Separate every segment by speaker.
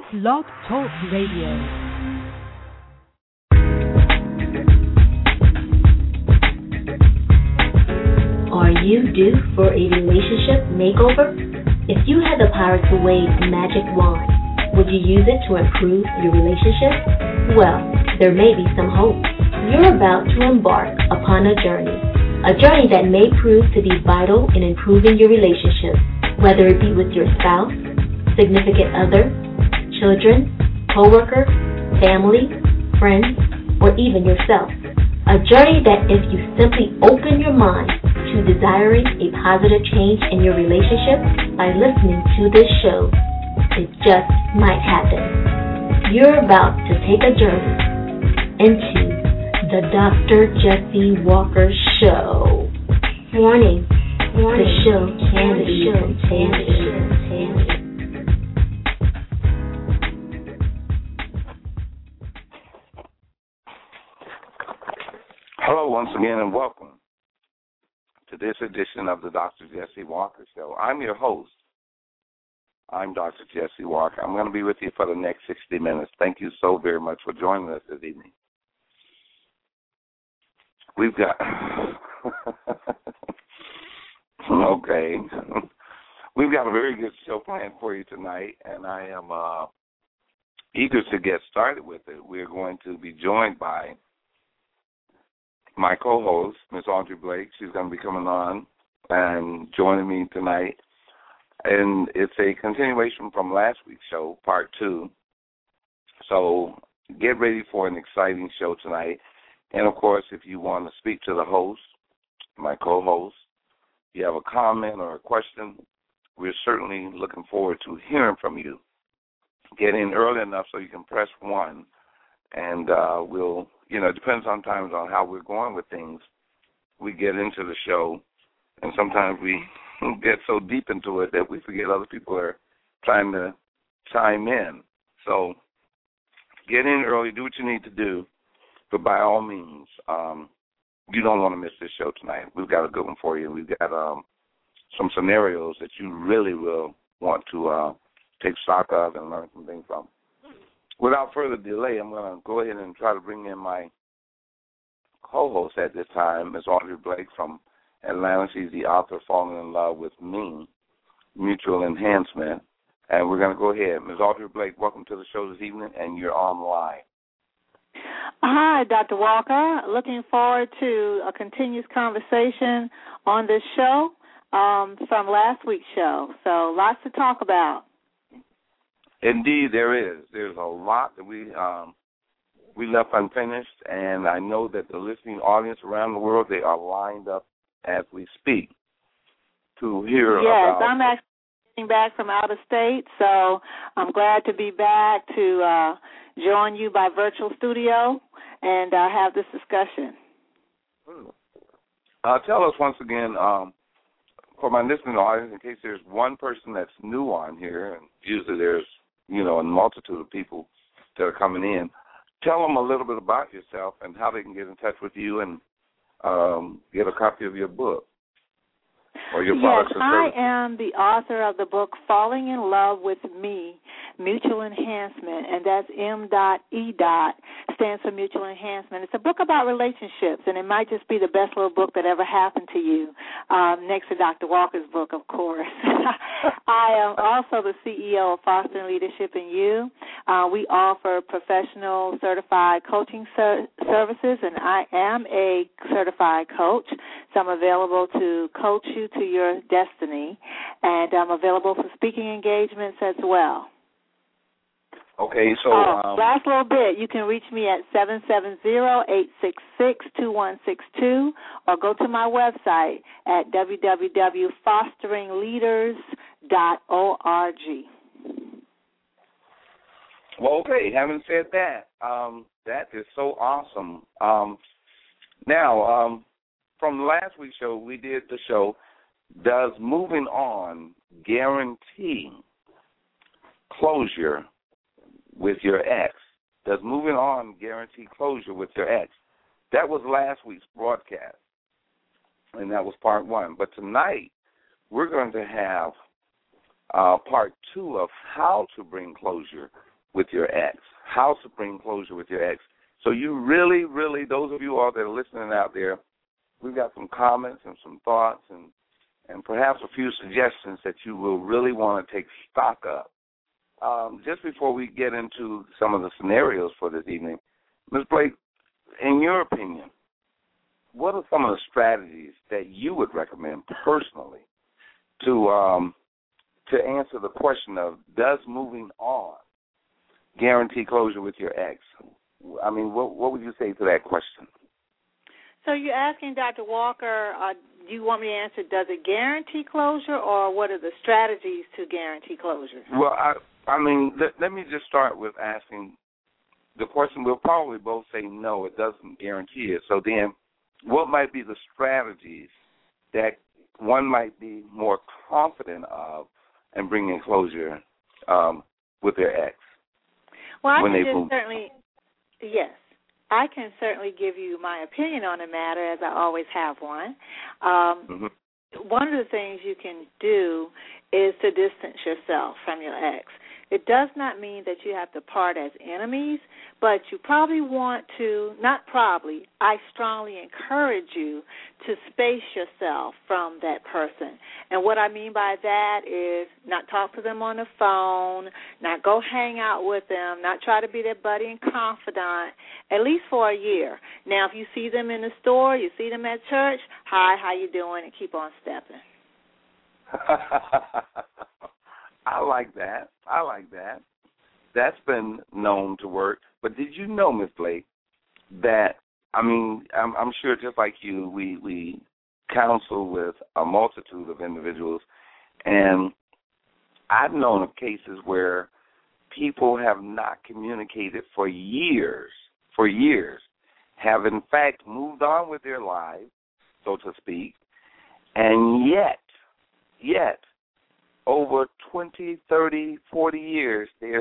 Speaker 1: Blog Talk Radio.
Speaker 2: Are you due for a relationship makeover? If you had the power to wave a magic wand, would you use it to improve your relationship? Well, there may be some hope. You're about to embark upon a journey that may prove to be vital in improving your relationship, whether it be with your spouse, significant other, children, coworker, family, friends, or even yourself. A journey that if you simply open your mind to desiring a positive change in your relationship by listening to this show, it just might happen. You're about to take a journey into the Dr. Jesse Walker Show. Warning, the show can be contagious.
Speaker 3: Hello once again and welcome to this edition of the Dr. Jesse Walker Show. I'm your host. I'm Dr. Jesse Walker. I'm going to be with you for the next 60 minutes. Thank you so very much for joining us this evening. We've got, okay, we've got a very good show planned for you tonight, and I am eager to get started with it. We're going to be joined by my co-host, Ms. Audrey Blake. She's going to be coming on and joining me tonight. And it's a continuation from last week's show, part 2. So get ready for an exciting show tonight. And, of course, if you want to speak to the host, my co-host, if you have a comment or a question, we're certainly looking forward to hearing from you. Get in early enough so you can press 1, and we'll, it depends sometimes on how we're going with things. We get into the show, and sometimes we get so deep into it that we forget other people are trying to chime in. So get in early, do what you need to do, but by all means, you don't want to miss this show tonight. We've got a good one for you. We've got some scenarios that you really will want to take stock of and learn some things from. Without further delay, I'm going to go ahead and try to bring in my co-host at this time, Ms. Audrey Blake from Atlanta. She's the author of Falling in Love with Me, Mutual Enhancement. And we're going to go ahead. Ms. Audrey Blake, welcome to the show this evening, and you're on live.
Speaker 4: Hi, Dr. Walker. Looking forward to a continuous conversation on this show from last week's show. So lots to talk about.
Speaker 3: Indeed, there is. There's a lot that we left unfinished, and I know that the listening audience around the world, they are lined up as we speak to hear about.
Speaker 4: Yes, I'm actually getting back from out of state, so I'm glad to be back to join you by virtual studio and have this discussion.
Speaker 3: Tell us once again, for my listening audience, in case there's one person that's new on here, and usually there's a multitude of people that are coming in. Tell them a little bit about yourself and how they can get in touch with you and get a copy of your book or your products and services.
Speaker 4: Yes, I am the author of the book Falling in Love with Me, Mutual Enhancement, and that's M.E. stands for Mutual Enhancement. It's a book about relationships, and it might just be the best little book that ever happened to you, next to Dr. Walker's book, of course. I am also the CEO of Fostering Leadership in You. We offer professional certified coaching services, and I am a certified coach, so I'm available to coach you to your destiny, and I'm available for speaking engagements as well.
Speaker 3: Okay, so
Speaker 4: last little bit, you can reach me at 770-866-2162 or go to my website at www.fosteringleaders.org.
Speaker 3: Well, okay, having said that, that is so awesome. Now, from last week's show, we did the show, does moving on guarantee closure with your ex? Does moving on guarantee closure with your ex? That was last week's broadcast, and that was part 1. But tonight, we're going to have part 2 of how to bring closure with your ex, how to bring closure with your ex. So you really, really, those of you all that are listening out there, we've got some comments and some thoughts and perhaps a few suggestions that you will really want to take stock of. Just before we get into some of the scenarios for this evening, Ms. Blake, in your opinion, what are some of the strategies that you would recommend personally to answer the question of, does moving on guarantee closure with your ex? I mean, what would you say to that question?
Speaker 4: So you're asking Dr. Walker, do you want me to answer, does it guarantee closure, or what are the strategies to guarantee closure?
Speaker 3: Well, I mean, let me just start with asking the question. We'll probably both say no, it doesn't guarantee it. So then what might be the strategies that one might be more confident of in bringing closure with their ex?
Speaker 4: Well, I can certainly give you my opinion on the matter, as I always have one. One of the things you can do is to distance yourself from your ex. It does not mean that you have to part as enemies, but you probably want to, I strongly encourage you to space yourself from that person. And what I mean by that is not talk to them on the phone, not go hang out with them, not try to be their buddy and confidant, at least for a year. Now, if you see them in the store, you see them at church, hi, how you doing, and keep on stepping.
Speaker 3: I like that. That's been known to work. But did you know, Ms. Blake, that, I mean, I'm sure just like you, we counsel with a multitude of individuals, and I've known of cases where people have not communicated for years, have in fact moved on with their lives, so to speak, and yet, over 20, 30, 40 years, they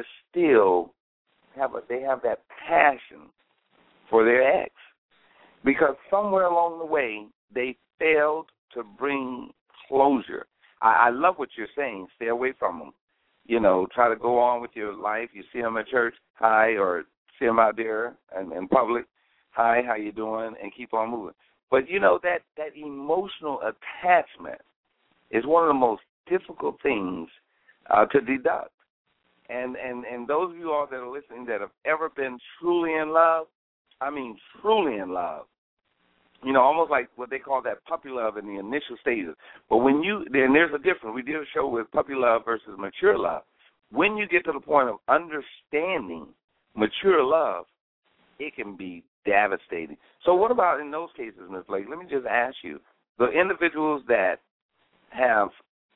Speaker 3: have that passion for their ex, because somewhere along the way they failed to bring closure. I love what you're saying. Stay away from them. You know, try to go on with your life. You see them at church, hi, or see them out there in public, hi, how you doing, and keep on moving. But, you know, that emotional attachment is one of the most difficult things to deduct. And those of you all that are listening that have ever been truly in love, I mean truly in love, you know, almost like what they call that puppy love in the initial stages. But when then there's a difference. We did a show with puppy love versus mature love. When you get to the point of understanding mature love, it can be devastating. So what about in those cases, Ms. Blake? Let me just ask you, the individuals that have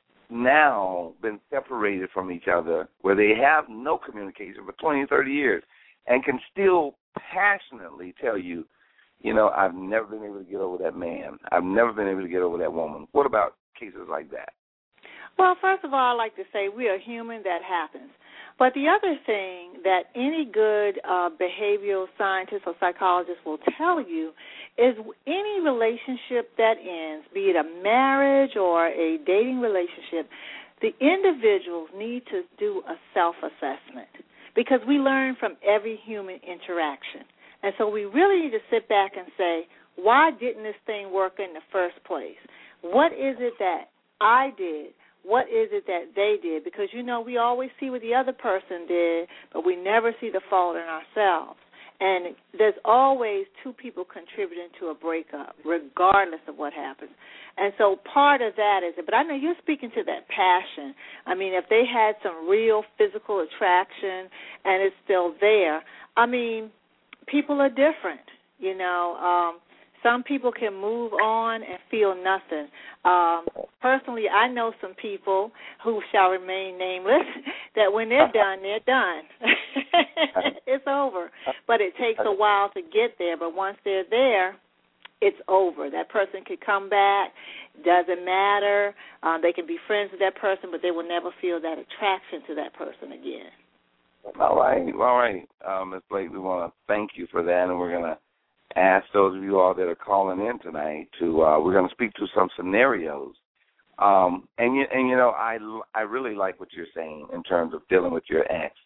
Speaker 3: now been separated from each other, where they have no communication for 20, 30 years, and can still passionately tell you, you know, I've never been able to get over that man. I've never been able to get over that woman. What about cases like that?
Speaker 4: Well, first of all, I'd like to say we are human. That happens. But the other thing that any good behavioral scientist or psychologist will tell you is any relationship that ends, be it a marriage or a dating relationship, the individuals need to do a self-assessment, because we learn from every human interaction. And so we really need to sit back and say, why didn't this thing work in the first place? What is it that I did? What is it that they did? Because, you know, we always see what the other person did, but we never see the fault in ourselves. And there's always two people contributing to a breakup, regardless of what happens. And so part of that is it. But I know you're speaking to that passion. I mean, if they had some real physical attraction and it's still there, I mean, people are different, you know. Some people can move on and feel nothing. Personally, I know some people who shall remain nameless that when they're done, they're done. It's over. But it takes a while to get there. But once they're there, it's over. That person could come back. Doesn't matter. They can be friends with that person, but they will never feel that attraction to that person again.
Speaker 3: All right. Ms. Blake, we want to thank you for that, and we're going to ask those of you all that are calling in tonight to, we're going to speak to some scenarios. And you know, I really like what you're saying in terms of dealing with your ex.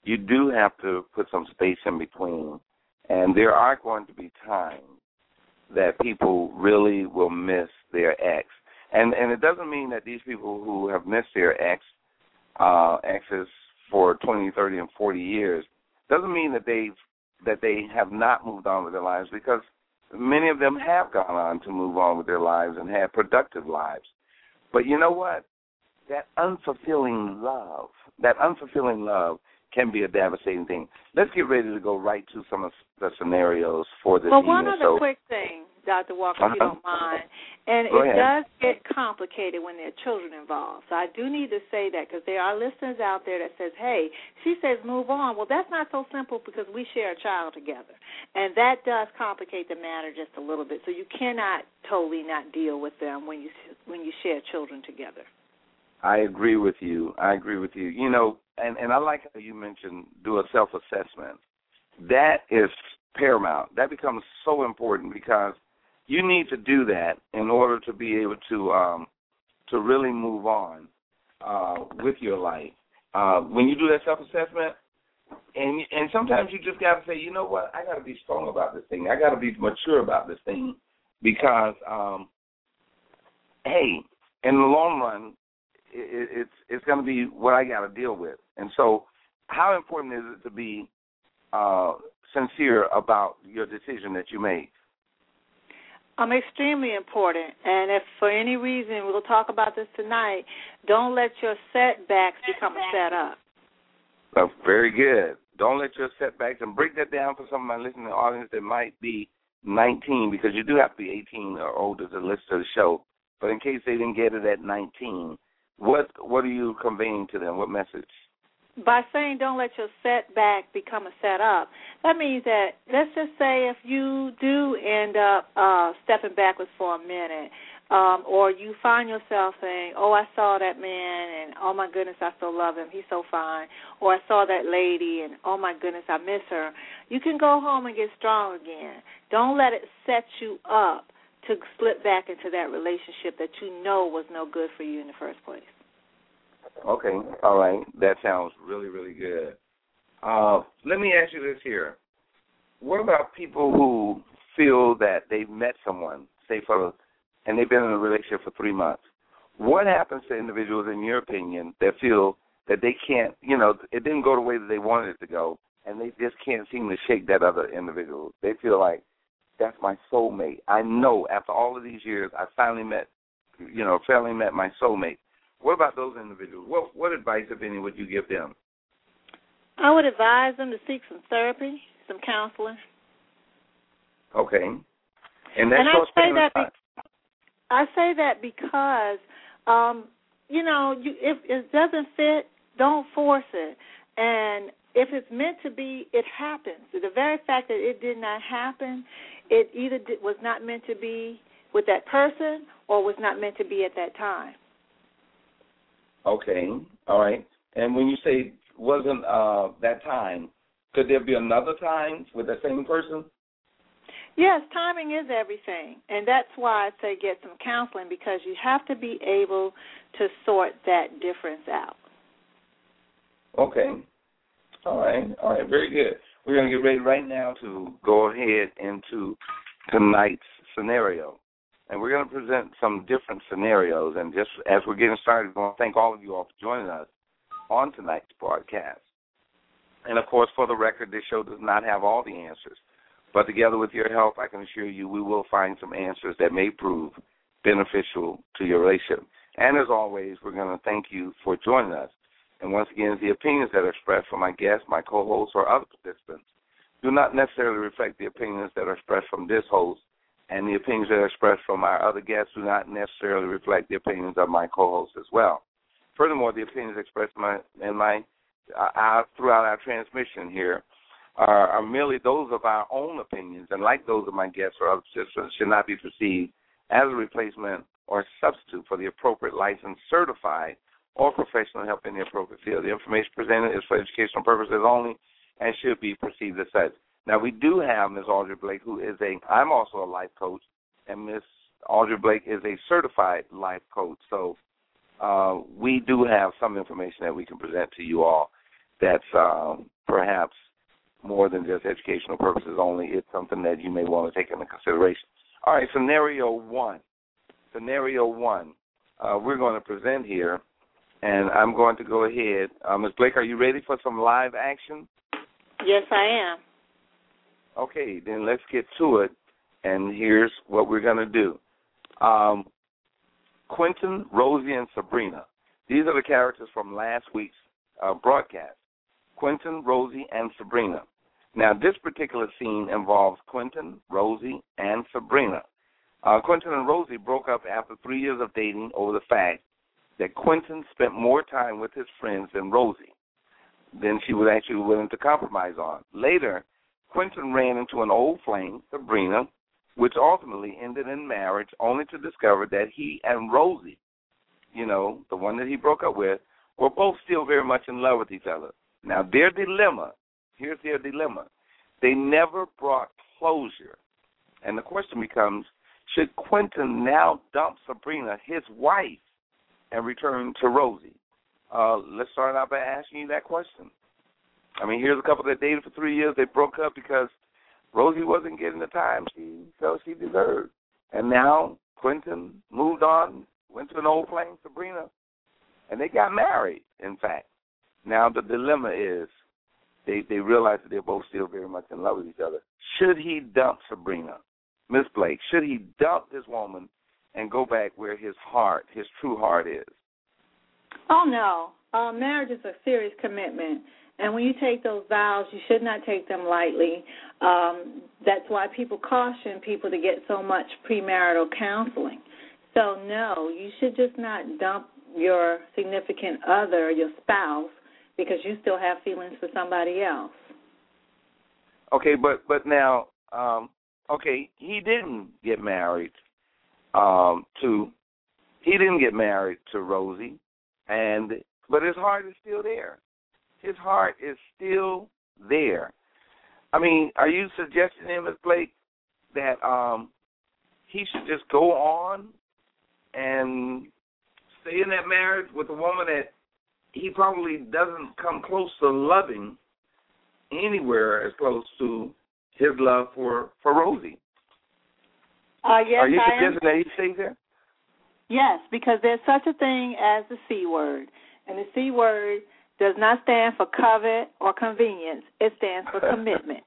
Speaker 3: you do have to put some space in between. And there are going to be times that people really will miss their ex. And it doesn't mean that these people who have missed their exes for 20, 30, and 40 years, doesn't mean that they have not moved on with their lives, because many of them have gone on to move on with their lives and have productive lives. But you know what? That unfulfilling love can be a devastating thing. Let's get ready to go right to some of the scenarios for this evening.
Speaker 4: Well, one other quick thing, Dr. Walker, if you don't mind. And it does get complicated when there are children involved. So I do need to say that, because there are listeners out there that says, hey, she says move on. Well, that's not so simple, because we share a child together. And that does complicate the matter just a little bit. So you cannot totally not deal with them when you share children together.
Speaker 3: I agree with you. You know, and I like how you mentioned do a self-assessment. That is paramount. That becomes so important, because you need to do that in order to be able to really move on with your life. When you do that self-assessment, and sometimes you just got to say, you know what, I got to be strong about this thing. I got to be mature about this thing, because, hey, in the long run, it's going to be what I got to deal with. And so how important is it to be sincere about your decision that you make?
Speaker 4: Extremely important. And if for any reason, we'll talk about this tonight, don't let your setbacks become a setup.
Speaker 3: Very good. Don't let your setbacks, and break that down for some of my listening audience that might be 19, because you do have to be 18 or older to listen to the show. But in case they didn't get it at 19, what are you conveying to them? What message?
Speaker 4: By saying don't let your setback become a setup, that means that, let's just say if you do end up stepping backwards for a minute, or you find yourself saying, oh, I saw that man, and oh, my goodness, I still love him, he's so fine, or I saw that lady, and oh, my goodness, I miss her, you can go home and get strong again. Don't let it set you up to slip back into that relationship that you know was no good for you in the first place.
Speaker 3: Okay, all right. That sounds really, really good. Let me ask you this here. What about people who feel that they've met someone, and they've been in a relationship for 3 months? What happens to individuals, in your opinion, that feel that they can't, it didn't go the way that they wanted it to go, and they just can't seem to shake that other individual? They feel like, that's my soulmate. I know after all of these years, I finally met my soulmate. What about those individuals? What advice, if any, would you give them?
Speaker 4: I would advise them to seek some therapy, some counseling.
Speaker 3: Okay. And that's
Speaker 4: I say that because, if it doesn't fit, don't force it. And if it's meant to be, it happens. The very fact that it did not happen, it either was not meant to be with that person or was not meant to be at that time.
Speaker 3: Okay, all right. And when you say wasn't that time, could there be another time with the same person?
Speaker 4: Yes, timing is everything. And that's why I say get some counseling, because you have to be able to sort that difference out.
Speaker 3: Okay. All right, very good. We're going to get ready right now to go ahead into tonight's scenario. And we're going to present some different scenarios. And just as we're getting started, I want to thank all of you all for joining us on tonight's broadcast. And, of course, for the record, this show does not have all the answers. But together with your help, I can assure you we will find some answers that may prove beneficial to your relationship. And, as always, we're going to thank you for joining us. And once again, the opinions that are expressed from my guests, my co-hosts, or other participants do not necessarily reflect the opinions that are expressed from this host, and the opinions that are expressed from our other guests do not necessarily reflect the opinions of my co-hosts as well. Furthermore, the opinions expressed throughout our transmission here are merely those of our own opinions, and like those of my guests or other participants, should not be perceived as a replacement or substitute for the appropriate licensed, certified, or professional help in the appropriate field. The information presented is for educational purposes only and should be perceived as such. Now, we do have Ms. Audrey Blake, who is I'm also a life coach, and Ms. Audrey Blake is a certified life coach. So we do have some information that we can present to you all that's more than just educational purposes only. It's something that you may want to take into consideration. All right, scenario one. We're going to present here, and I'm going to go ahead. Ms. Blake, are you ready for some live action?
Speaker 4: Yes, I am.
Speaker 3: Okay, then let's get to it, and here's what we're going to do. Quentin, Rosie, and Sabrina. These are the characters from last week's broadcast. Quentin, Rosie, and Sabrina. Now, this particular scene involves Quentin, Rosie, and Sabrina. Quentin and Rosie broke up after 3 years of dating over the fact that Quentin spent more time with his friends than Rosie than she was actually willing to compromise on. Later, Quentin ran into an old flame, Sabrina, which ultimately ended in marriage, only to discover that he and Rosie, you know, the one that he broke up with, were both still very much in love with each other. Now, here's their dilemma. They never brought closure. And the question becomes, should Quentin now dump Sabrina, his wife, and return to Rosie? Let's start out by asking you that question. I mean, here's a couple that dated for 3 years. They broke up because Rosie wasn't getting the time she felt she deserved. And now Quentin moved on, went to an old flame, Sabrina, and they got married, in fact. Now the dilemma is they realize that they're both still very much in love with each other. Should he dump Sabrina? Miss Blake, should he dump this woman and go back where his heart, his true heart is?
Speaker 4: Oh, no. Marriage is a serious commitment. And when you take those vows, you should not take them lightly. That's why people caution people to get so much premarital counseling. So, no, you should just not dump your significant other, your spouse, because you still have feelings for somebody else.
Speaker 3: Okay, but now, he didn't get married to Rosie, but his heart is still there. His heart is still there. I mean, are you suggesting to him, Ms. Blake, that he should just go on and stay in that marriage with a woman that he probably doesn't come close to loving anywhere as close to his love for Rosie?
Speaker 4: Yes,
Speaker 3: are you suggesting that he stays there?
Speaker 4: Yes, because there's such a thing as the C word, and the C word does not stand for covet or convenience. It stands for commitment.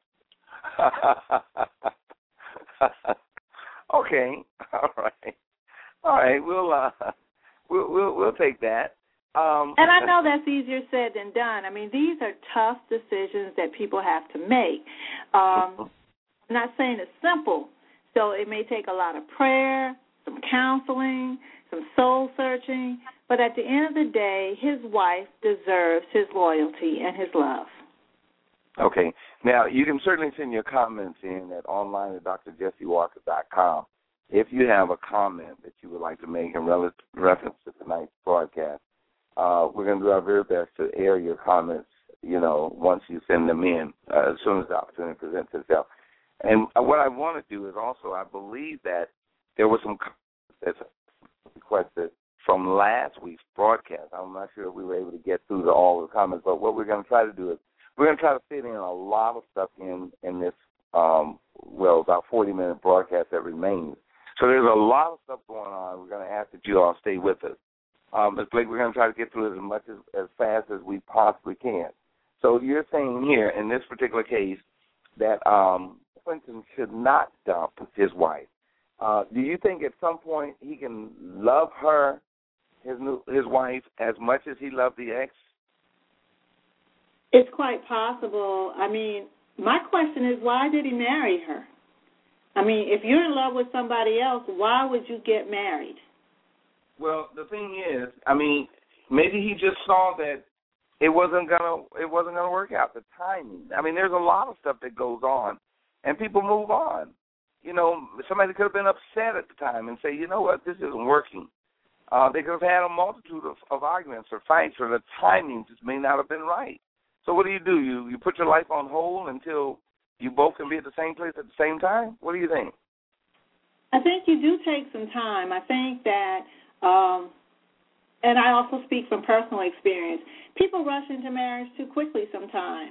Speaker 3: Okay, all right. We'll take that.
Speaker 4: And I know that's easier said than done. I mean, these are tough decisions that people have to make. I'm not saying it's simple. So it may take a lot of prayer, some counseling, some soul searching. But at the end of the day, his wife deserves his loyalty and his love.
Speaker 3: Okay. Now, you can certainly send your comments in at online at drjessewalker.com. If you have a comment that you would like to make in reference to tonight's broadcast, we're going to do our very best to air your comments, once you send them in, as soon as the opportunity presents itself. And what I want to do is also, I believe that there was some comments requested from last week's broadcast. I'm not sure if we were able to get through to all the comments, but what we're going to try to do is we're going to try to fit in a lot of stuff in this, about 40-minute broadcast that remains. So there's a lot of stuff going on. We're going to ask that you all stay with us. Ms. Blake, we're going to try to get through it as much as fast as we possibly can. So you're saying here, in this particular case, that Quentin should not dump his wife. Do you think at some point he can love her, his wife, as much as he loved the ex?
Speaker 4: It's quite possible. I mean, my question is, why did he marry her? I mean, if you're in love with somebody else, why would you get married?
Speaker 3: Well, the thing is, I mean, maybe he just saw that it wasn't gonna work out. The timing. I mean, there's a lot of stuff that goes on, and people move on. Somebody could have been upset at the time and say, you know what, this isn't working. They could have had a multitude of arguments or fights, or the timing just may not have been right. So what do? You put your life on hold until you both can be at the same place at the same time? What do you think?
Speaker 4: I think you do take some time. I think that, and I also speak from personal experience, people rush into marriage too quickly sometimes.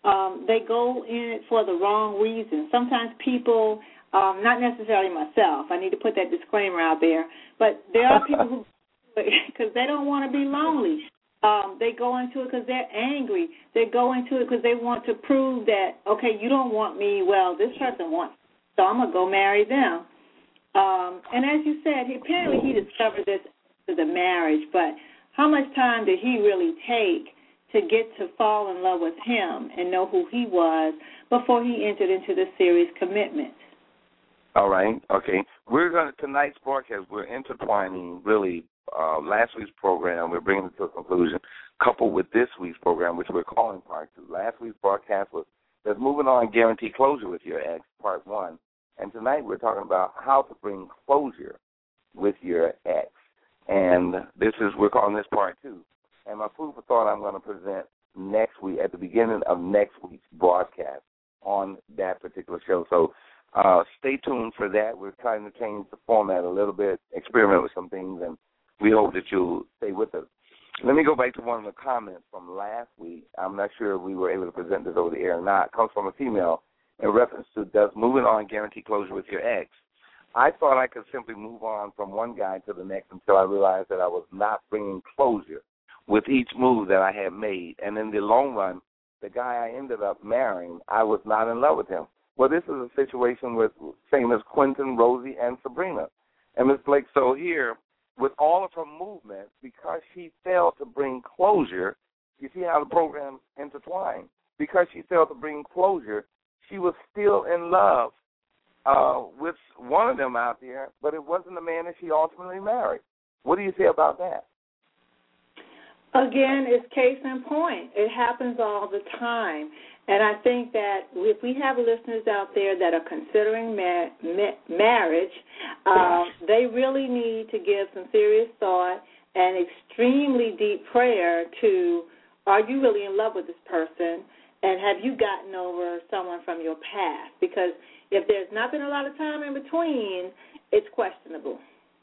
Speaker 4: they go in it for the wrong reason. Sometimes people, not necessarily myself, I need to put that disclaimer out there, but there are people who, because they don't want to be lonely. They go into it because they're angry. They go into it because they want to prove that, okay, you don't want me, well, this person wants me, so I'm going to go marry them. And as you said, apparently he discovered this after the marriage, but how much time did he really take to get to fall in love with him and know who he was before he entered into this serious commitment?
Speaker 3: All right. Okay. Tonight's broadcast, we're intertwining really last week's program. We're bringing it to a conclusion, coupled with this week's program, which we're calling Part 2. Last week's broadcast was There's Moving On, Guarantee Closure with Your Ex, Part 1. And tonight we're talking about how to bring closure with your ex. And we're calling this Part 2. And my food for thought I'm going to present next week, at the beginning of next week's broadcast on that particular show. So stay tuned for that. We're trying to change the format a little bit, experiment with some things, and we hope that you'll stay with us. Let me go back to one of the comments from last week. I'm not sure if we were able to present this over the air or not. It comes from a female in reference to does moving on guarantee closure with your ex. I thought I could simply move on from one guy to the next until I realized that I was not bringing closure with each move that I had made. And in the long run, the guy I ended up marrying, I was not in love with him. Well, this is a situation with same as Quentin, Rosie, and Sabrina. And Ms. Blake, so here, with all of her movements, because she failed to bring closure, you see how the program intertwined. Because she failed to bring closure, she was still in love with one of them out there, but it wasn't the man that she ultimately married. What do you say about that?
Speaker 4: Again, it's case in point. It happens all the time. And I think that if we have listeners out there that are considering marriage, they really need to give some serious thought and extremely deep prayer to, are you really in love with this person, and have you gotten over someone from your past? Because if there's not been a lot of time in between, it's questionable.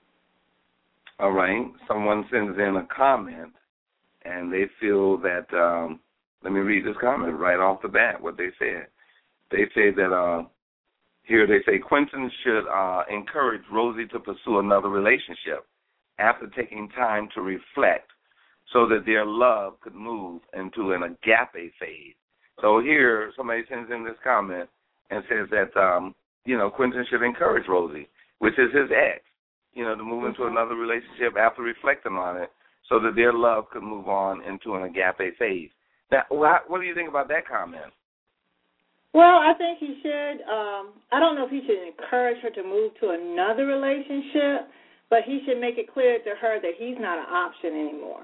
Speaker 3: All right. Someone sends in a comment, and they feel that, let me read this comment right off the bat, what they said. They say that, here they say, Quentin should encourage Rosie to pursue another relationship after taking time to reflect so that their love could move into an agape phase. So here somebody sends in this comment and says that, Quentin should encourage Rosie, which is his ex, to move into another relationship after reflecting on it so that their love could move on into an agape phase. Now, what do you think about that comment?
Speaker 4: Well, I think he should, I don't know if he should encourage her to move to another relationship, but he should make it clear to her that he's not an option anymore.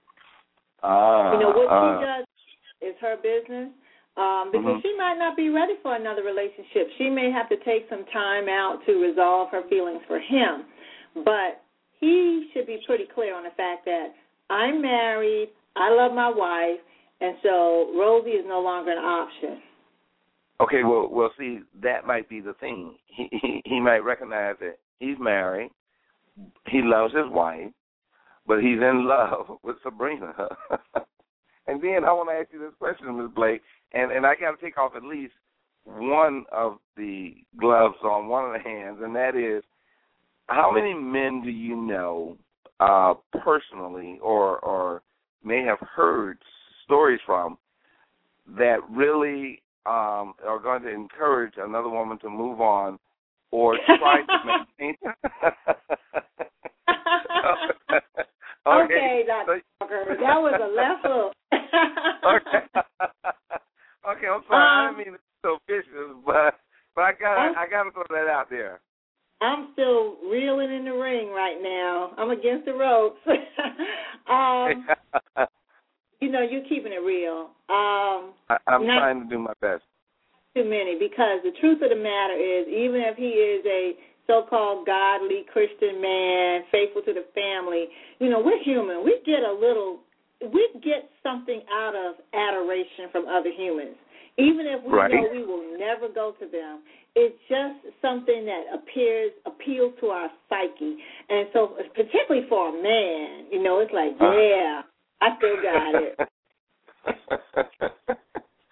Speaker 4: What she does is her business, because she might not be ready for another relationship. She may have to take some time out to resolve her feelings for him, but he should be pretty clear on the fact that I'm married, I love my wife, and so Rosie is no longer an option.
Speaker 3: Okay, well, see, that might be the thing. He might recognize that he's married, he loves his wife, but he's in love with Sabrina. And then I want to ask you this question, Ms. Blake, and I got to take off at least one of the gloves on one of the hands, and that is, how many men do you know personally or may have heard stories from that really are going to encourage another woman to move on or try to maintain?
Speaker 4: Okay, Dr. Walker, that was a left hook.
Speaker 3: Okay, I'm sorry. I didn't mean to be so vicious, but I gotta throw that out there.
Speaker 4: I'm still reeling in the ring right now. I'm against the ropes. You're keeping it real.
Speaker 3: I'm trying to do my best.
Speaker 4: Too many, because the truth of the matter is, even if he is a so-called godly Christian man, faithful to the family, we're human. We get something out of adoration from other humans. Even if we know we will never go to them, it's just something that appeals to our psyche. And so, particularly for a man, it's like, yeah, I still got it.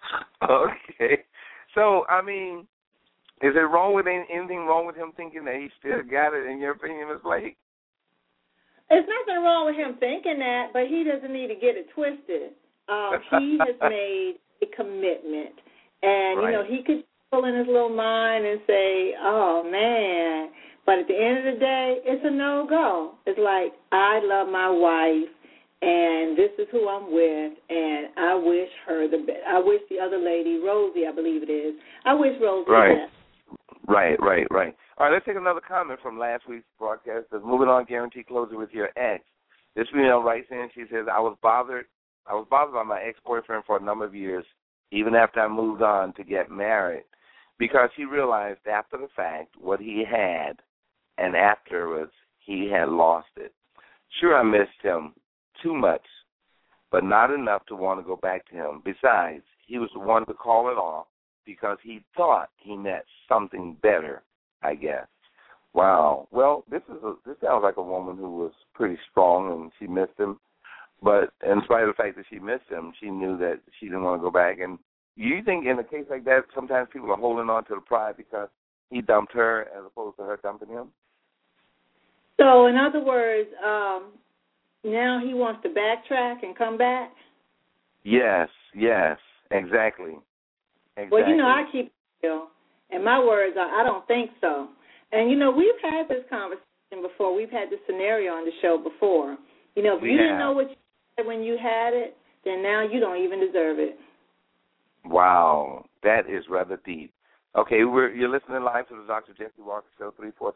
Speaker 3: Okay. So, I mean, is it wrong with anything wrong with him thinking that he still got it, in your opinion, Ms. Blake?
Speaker 4: There's nothing wrong with him thinking that, but he doesn't need to get it twisted. He has made a commitment. And,
Speaker 3: right.
Speaker 4: he could pull in his little mind and say, oh, man. But at the end of the day, it's a no-go. It's like, I love my wife, and this is who I'm with, and I wish her the best. I wish the other lady, Rosie, I believe it is, I wish Rosie the best.
Speaker 3: Right. All right, let's take another comment from last week's broadcast. Says, moving on, guarantee closure with your ex. This female writes in, she says, I was bothered by my ex-boyfriend for a number of years, even after I moved on to get married, because he realized after the fact what he had, and afterwards he had lost it. Sure, I missed him too much, but not enough to want to go back to him. Besides, he was the one to call it off because he thought he met something better, I guess. Wow. Well, this sounds like a woman who was pretty strong and she missed him. But in spite of the fact that she missed him, she knew that she didn't want to go back. And you think in a case like that, sometimes people are holding on to the pride because he dumped her as opposed to her dumping him?
Speaker 4: So, in other words, now he wants to backtrack and come back?
Speaker 3: Yes, exactly.
Speaker 4: Well, I keep it real, and my words are, I don't think so. And, we've had this conversation before. We've had this scenario on the show before. If you didn't know what you had when you had it, then now you don't even deserve it.
Speaker 3: Wow, that is rather deep. Okay, you're listening live to the Dr. Jesse Walker Show,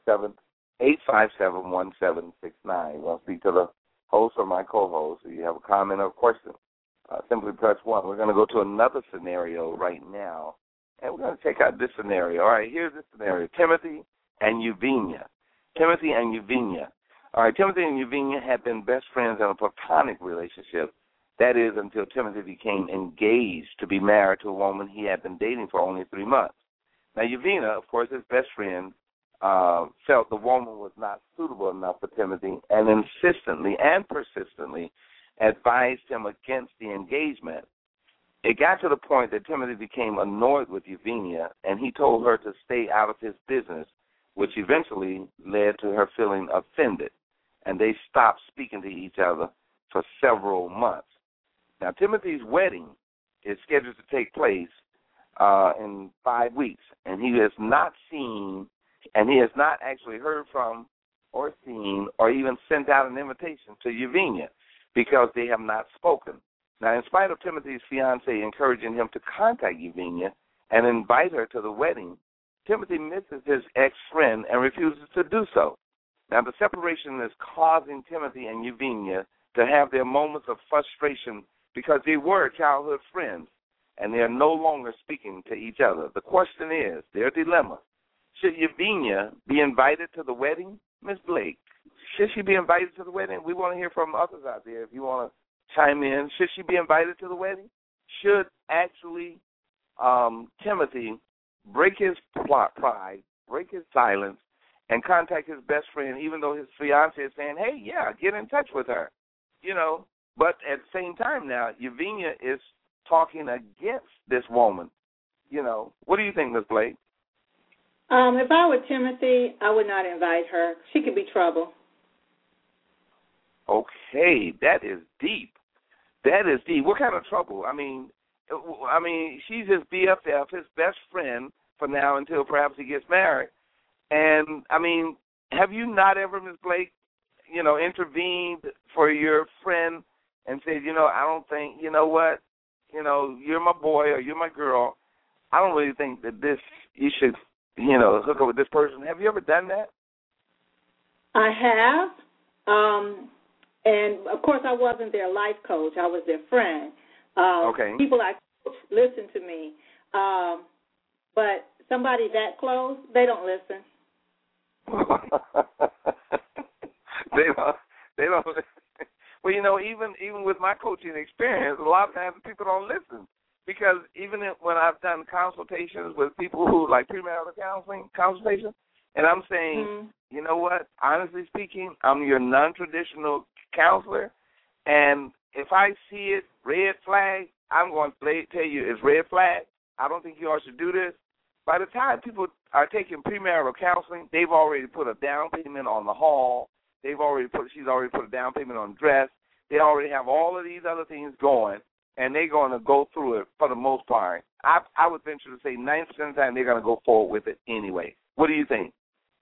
Speaker 3: 347-857-1769. We'll speak to the host or my co-host. If you have a comment or a question, simply press 1. We're going to go to another scenario right now, and we're going to check out this scenario. All right, here's this scenario. Timothy and Uvinia. All right, Timothy and Uvinia had been best friends in a platonic relationship. That is, until Timothy became engaged to be married to a woman he had been dating for only 3 months. Now, Uvinia, of course, his best friend, felt the woman was not suitable enough for Timothy and insistently and persistently advised him against the engagement. It got to the point that Timothy became annoyed with Uvinia, and he told her to stay out of his business, which eventually led to her feeling offended, and they stopped speaking to each other for several months. Now, Timothy's wedding is scheduled to take place in 5 weeks, and he has not actually heard from or seen or even sent out an invitation to Uvinia because they have not spoken. Now, in spite of Timothy's fiancée encouraging him to contact Uvinia and invite her to the wedding, Timothy misses his ex-friend and refuses to do so. Now, the separation is causing Timothy and Uvinia to have their moments of frustration because they were childhood friends, and they are no longer speaking to each other. The question is, their dilemma, should Uvinia be invited to the wedding? Ms. Blake, should she be invited to the wedding? We want to hear from others out there. If you want to chime in, should she be invited to the wedding? Should actually Timothy break his pride, break his silence, and contact his best friend, even though his fiancé is saying, hey, yeah, get in touch with her, But at the same time now, Uvinia is talking against this woman. What do you think, Ms. Blake?
Speaker 4: If I were Timothy, I would not invite her. She could be trouble.
Speaker 3: Okay, that is deep. What kind of trouble? I mean, she's his BFF, his best friend for now until perhaps he gets married. And, have you not ever, Ms. Blake, intervened for your friend and said, I don't think, what, you're my boy or you're my girl. I don't really think that you should, hook up with this person. Have you ever done that?
Speaker 4: I have. And, of course, I wasn't their life coach. I was their friend.
Speaker 3: Okay.
Speaker 4: People I coach listen to me. But somebody that close, they don't listen.
Speaker 3: They don't. Well, even with my coaching experience, a lot of times people don't listen because even when I've done consultations with people who like premarital consultation, and I'm saying, you know what? Honestly speaking, I'm your non-traditional counselor, and if I see it, red flag, I'm going to tell you it's red flag. I don't think you all should do this. By the time people are taking premarital counseling, they've already put a down payment on the hall. She's already put a down payment on dress. They already have all of these other things going, and they're going to go through it for the most part. I would venture to say 90% of the time they're going to go forward with it anyway. What do you think?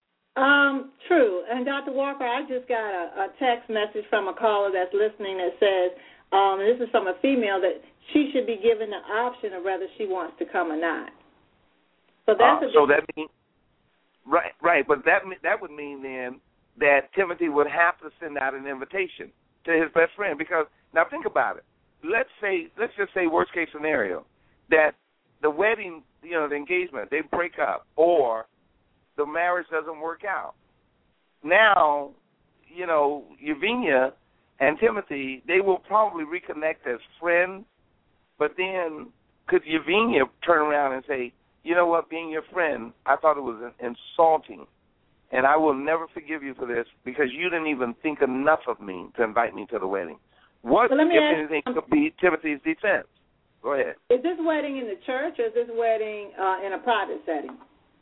Speaker 4: True. And Dr. Walker, I just got a text message from a caller that's listening that says, this is from a female, that she should be given the option of whether she wants to come or not. So that's
Speaker 3: so that means right. But that would mean then that Timothy would have to send out an invitation to his best friend, because now think about it. Let's just say worst case scenario that the wedding, the engagement, they break up or the marriage doesn't work out. Now, Uvinia and Timothy, they will probably reconnect as friends, but then could Uvinia turn around and say, you know what, being your friend, I thought it was insulting, and I will never forgive you for this because you didn't even think enough of me to invite me to the wedding. What, if anything, could be Timothy's defense? Go ahead.
Speaker 4: Is this wedding in the church or is this wedding in a private setting?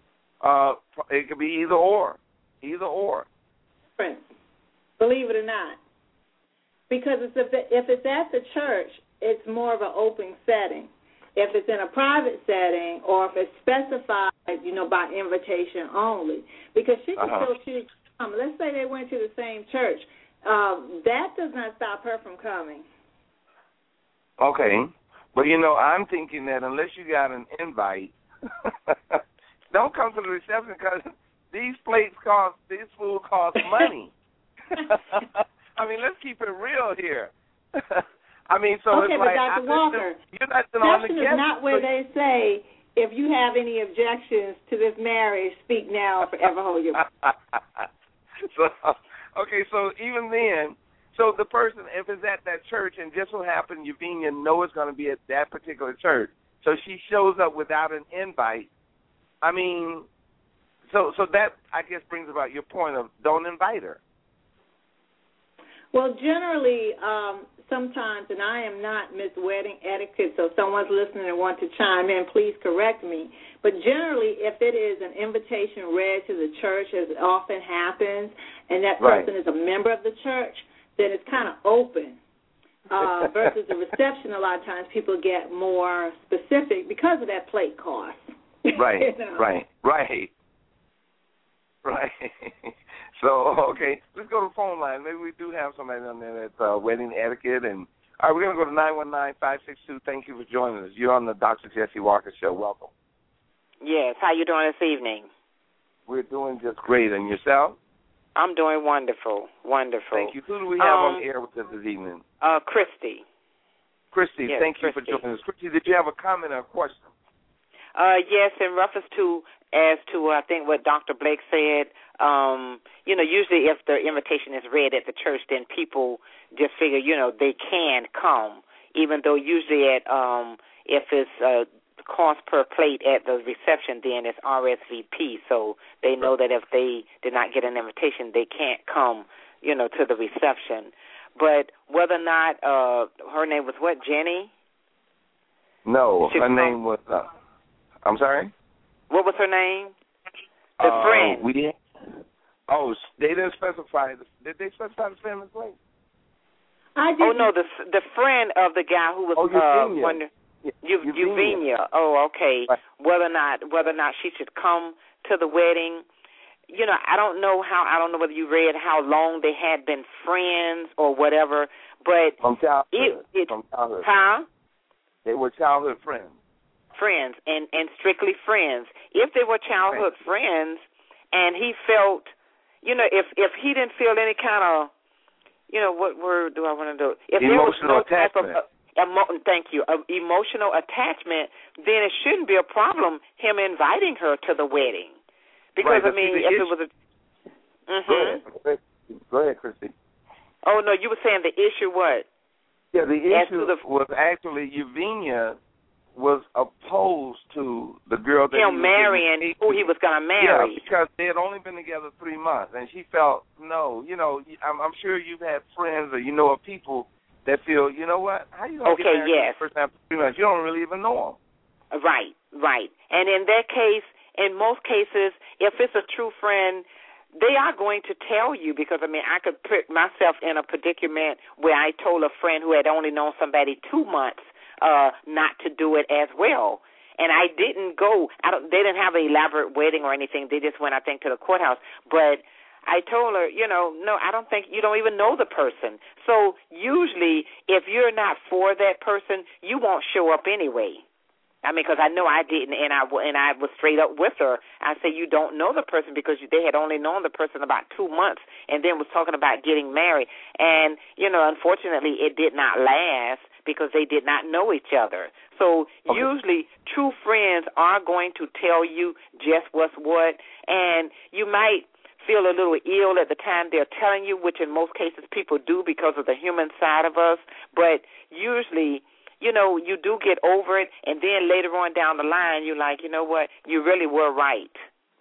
Speaker 3: It could be either or. Either or.
Speaker 4: Believe it or not. Because if it's at the church, it's more of an open setting. If it's in a private setting or if it's specified, by invitation only. Because she can still choose to come. Let's say they went to the same church. That does not stop her from coming.
Speaker 3: Okay. But, I'm thinking that unless you got an invite, don't come to the reception because these food cost money. I mean, let's keep it real here. I mean, so
Speaker 4: okay,
Speaker 3: it's
Speaker 4: but
Speaker 3: like,
Speaker 4: Dr. Walker,
Speaker 3: reception
Speaker 4: is not where they say, if you have any objections to this marriage, speak now or forever hold your
Speaker 3: so even then, so the person, if it's at that church and just so happens Uvinia knows it's going to be at that particular church, so she shows up without an invite, I mean, so that, I guess, brings about your point of don't invite her.
Speaker 4: Well, generally, sometimes, and I am not Miss Wedding Etiquette, so if someone's listening and want to chime in, please correct me. But generally, if it is an invitation read to the church, as often happens, and that person is a member of the church, then it's kind of open. Versus the reception, a lot of times people get more specific because of that plate cost.
Speaker 3: Right, right. So, okay, let's go to the phone line. Maybe we do have somebody on there that's wedding etiquette. And all right, we're going to go to 919-562. Thank you for joining us. You're on the Dr. Jesse Walker Show. Welcome.
Speaker 5: Yes, how you doing this evening?
Speaker 3: We're doing just great. And yourself?
Speaker 5: I'm doing wonderful.
Speaker 3: Thank you. Who do we have on the air with us this evening?
Speaker 5: Christy.
Speaker 3: Christy,
Speaker 5: yes,
Speaker 3: thank you for joining us. Christy, did you have a comment or a question?
Speaker 5: Yes, in reference to I think what Dr. Blake said, usually if the invitation is read at the church, then people just figure, they can come, even though usually if it's cost per plate at the reception, then it's RSVP, so they know that if they did not get an invitation, they can't come, to the reception. But whether or not her name was what, Jenny?
Speaker 3: No, her name was, I'm sorry?
Speaker 5: What was her name? The friend.
Speaker 3: They didn't specify. Did they specify the family plate?
Speaker 5: Oh, no, the friend of the guy who was Uvinia. Oh, okay. Right. Whether or not she should come to the wedding. I don't know whether you read how long they had been friends or whatever, but
Speaker 3: from childhood.
Speaker 5: Huh?
Speaker 3: They were childhood friends.
Speaker 5: Friends and strictly friends. If they were childhood friends and he felt, if he didn't feel any kind of, what word do I want to do? If
Speaker 3: emotional attachment.
Speaker 5: Thank you. Emotional attachment, then it shouldn't be a problem him inviting her to the wedding. Because, if it was a... Mm-hmm.
Speaker 3: Go ahead, Christy.
Speaker 5: Oh, no, you were saying the issue what?
Speaker 3: Yeah, the issue was actually Uvinia was opposed to the girl that
Speaker 5: him marrying who he was going to marry.
Speaker 3: Yeah, because they had only been together 3 months, and she felt, no, I'm sure you've had friends or of people that feel, you know what, how you going to get married to this person after 3 months? You don't really even know them.
Speaker 5: Right. And in that case, in most cases, if it's a true friend, they are going to tell you, because, I mean, I could put myself in a predicament where I told a friend who had only known somebody 2 months not to do it as well. And I didn't go. They didn't have an elaborate wedding or anything. They just went, I think, to the courthouse. But I told her, no, I don't think, you don't even know the person. So usually if you're not for that person, you won't show up anyway. I mean, because I know I didn't, and I was straight up with her. I said, you don't know the person, because they had only known the person about 2 months and then was talking about getting married. And, unfortunately, it did not last because they did not know each other. So usually true friends are going to tell you just what's what, and you might feel a little ill at the time they're telling you, which in most cases people do because of the human side of us, but usually you do get over it, and then later on down the line, you're like, you know what, you really were right.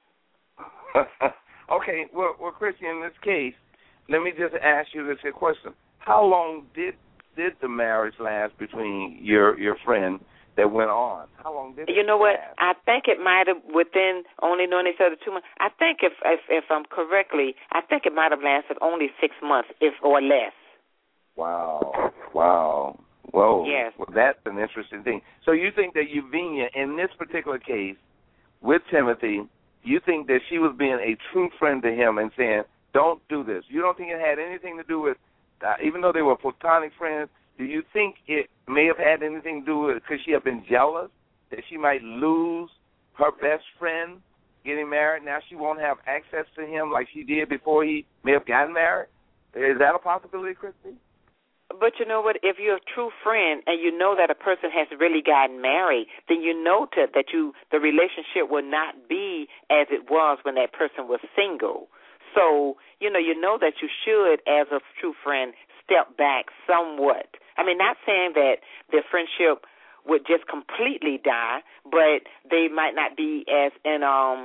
Speaker 3: Okay, well, Christy, in this case, let me just ask you this question. How long did the marriage last between your friend that went on? How long did it
Speaker 5: You know what,
Speaker 3: last?
Speaker 5: I think it might have, within only knowing each other 2 months, I think if I'm correctly, I think it might have lasted only 6 months, or less.
Speaker 3: Wow. Whoa.
Speaker 5: Yes.
Speaker 3: Well, that's an interesting thing. So you think that Uvinia, in this particular case, with Timothy, you think that she was being a true friend to him and saying, don't do this. You don't think it had anything to do with, even though they were platonic friends, do you think it may have had anything to do with, could she have been jealous that she might lose her best friend getting married? Now she won't have access to him like she did before he may have gotten married? Is that a possibility, Christy?
Speaker 5: But you know what? If you're a true friend and you know that a person has really gotten married, then you know that the relationship will not be as it was when that person was single. So, you know that you should, as a true friend, step back somewhat. I mean, not saying that their friendship would just completely die, but they might not be as in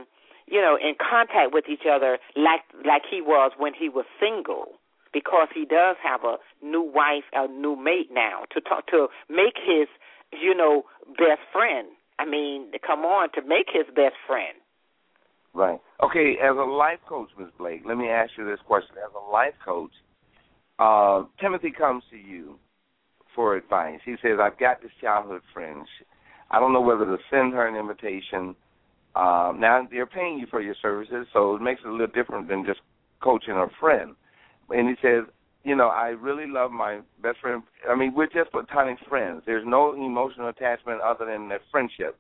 Speaker 5: contact with each other like he was when he was single. Because he does have a new wife, a new mate now to make his, best friend. I mean, come on, to make his best friend.
Speaker 3: Right. Okay, as a life coach, Ms. Blake, let me ask you this question. As a life coach, Timothy comes to you for advice. He says, I've got this childhood friend. I don't know whether to send her an invitation. Now, they're paying you for your services, so it makes it a little different than just coaching a friend. And he says, I really love my best friend. I mean, we're just platonic friends. There's no emotional attachment other than that friendship.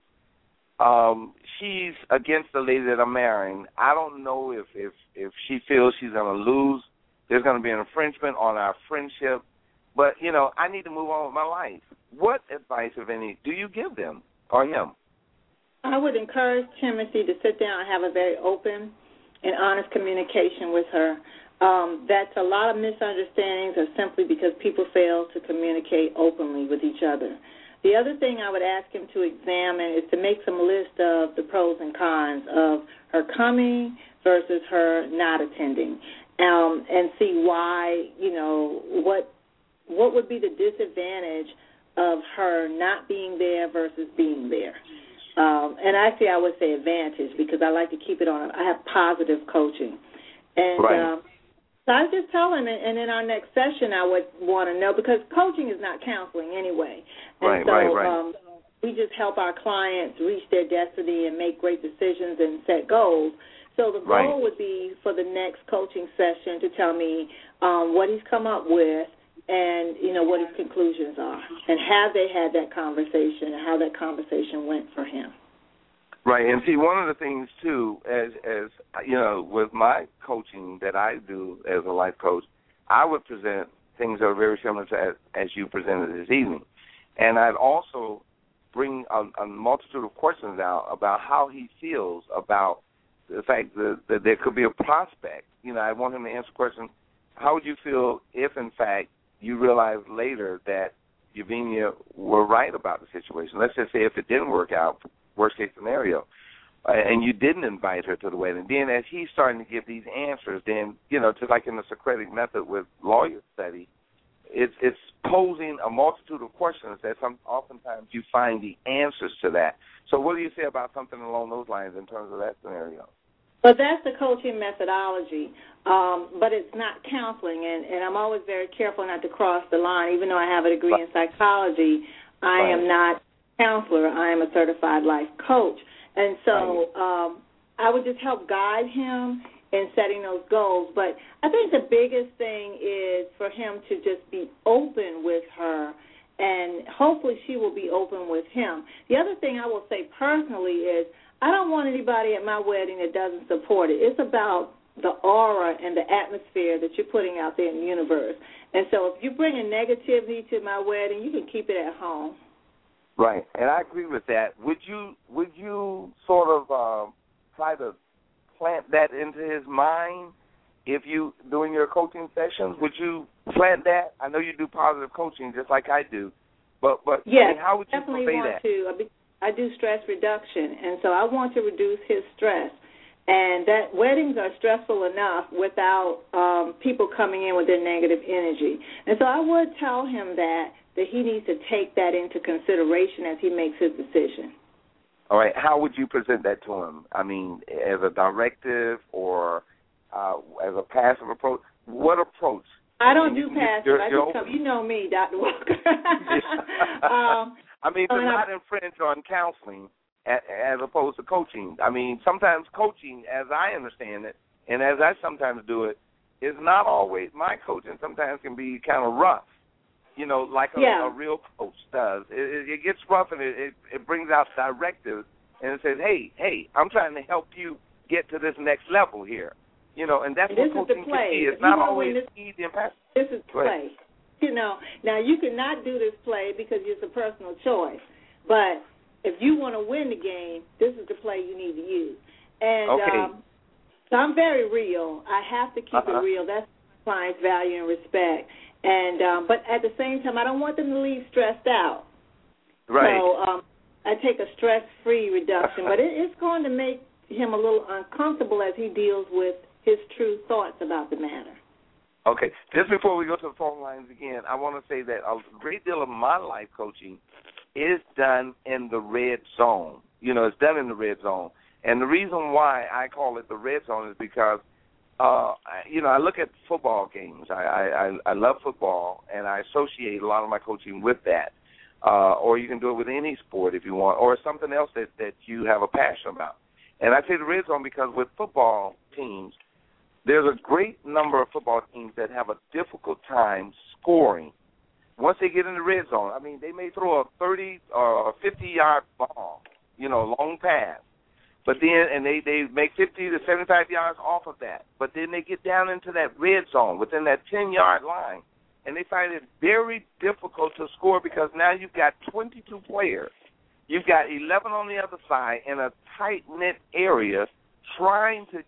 Speaker 3: She's against the lady that I'm marrying. I don't know if she feels she's going to lose. There's going to be an infringement on our friendship. But, I need to move on with my life. What advice, if any, do you give them or him?
Speaker 4: I would encourage Timothy to sit down and have a very open and honest communication with her. That's a lot of misunderstandings are simply because people fail to communicate openly with each other. The other thing I would ask him to examine is to make some list of the pros and cons of her coming versus her not attending, and see why, what would be the disadvantage of her not being there versus being there. And actually I would say advantage, because I like to keep it on. I have positive coaching. And
Speaker 3: right.
Speaker 4: So I just tell him, and in our next session I would want to know, because coaching is not counseling anyway. And
Speaker 3: right.
Speaker 4: We just help our clients reach their destiny and make great decisions and set goals. So the goal would be for the next coaching session to tell me what he's come up with and, what his conclusions are, and have they had that conversation and how that conversation went for him.
Speaker 3: Right, and see, one of the things, too, as with my coaching that I do as a life coach, I would present things that are very similar to as you presented this evening. And I'd also bring a multitude of questions out about how he feels about the fact that there could be a prospect. I want him to answer questions. How would you feel if, in fact, you realize later that Uvinia were right about the situation? Let's just say if it didn't work out, worst-case scenario, and you didn't invite her to the wedding. Then as he's starting to give these answers, then, just like in the Socratic method with lawyer study, it's posing a multitude of questions that oftentimes you find the answers to that. So what do you say about something along those lines in terms of that scenario?
Speaker 4: Well, that's the coaching methodology, but it's not counseling, and I'm always very careful not to cross the line. Even though I have a degree in psychology, I am not a counselor. I am a certified life coach. And so I would just help guide him in setting those goals. But I think the biggest thing is for him to just be open with her, and hopefully she will be open with him. The other thing I will say personally is I don't want anybody at my wedding that doesn't support it. It's about the aura and the atmosphere that you're putting out there in the universe. And so if you bring a negativity to my wedding, you can keep it at home.
Speaker 3: Right, and I agree with that. Would you sort of try to plant that into his mind if you doing your coaching sessions? Would you plant that? I know you do positive coaching just like I do, but
Speaker 4: yes,
Speaker 3: I mean, how would you
Speaker 4: definitely
Speaker 3: convey
Speaker 4: want
Speaker 3: that?
Speaker 4: to. I do stress reduction, and so I want to reduce his stress. And that weddings are stressful enough without people coming in with their negative energy. And so I would tell him that he needs to take that into consideration as he makes his decision.
Speaker 3: All right. How would you present that to him? I mean, as a directive or as a passive approach? What approach?
Speaker 4: I don't do passive. I just come. You know me, Dr. Walker.
Speaker 3: I mean, to not infringe on counseling as opposed to coaching. I mean, sometimes coaching, as I understand it, and as I sometimes do it, is not always, my coaching sometimes can be kind of rough, you know, like a real coach does. It gets rough and it brings out directives and it says, hey, I'm trying to help you get to this next level here. You know, and that's what coaching can be. It's not always easy and passive.
Speaker 4: This is play. You know, now you cannot do this play because it's a personal choice. But if you want to win the game, this is the play you need to use. And so I'm very real. I have to keep it real. That's my client's value and respect. And but at the same time, I don't want them to leave stressed out.
Speaker 3: Right.
Speaker 4: So I take a stress-free reduction, but it's going to make him a little uncomfortable as he deals with his true thoughts about the matter.
Speaker 3: Okay. Just before we go to the phone lines again, I want to say that a great deal of my life coaching is done in the red zone. You know, it's done in the red zone. And the reason why I call it the red zone is because, you know, I look at football games. I love football, and I associate a lot of my coaching with that. Or you can do it with any sport if you want, or something else that you have a passion about. And I say the red zone because with football teams, there's a great number of football teams that have a difficult time scoring once they get in the red zone. I mean, they may throw a 30 or a 50-yard ball, you know, long pass, but then and they make 50 to 75 yards off of that. But then they get down into that red zone within that 10-yard line, and they find it very difficult to score because now you've got 22 players. You've got 11 on the other side in a tight-knit area trying to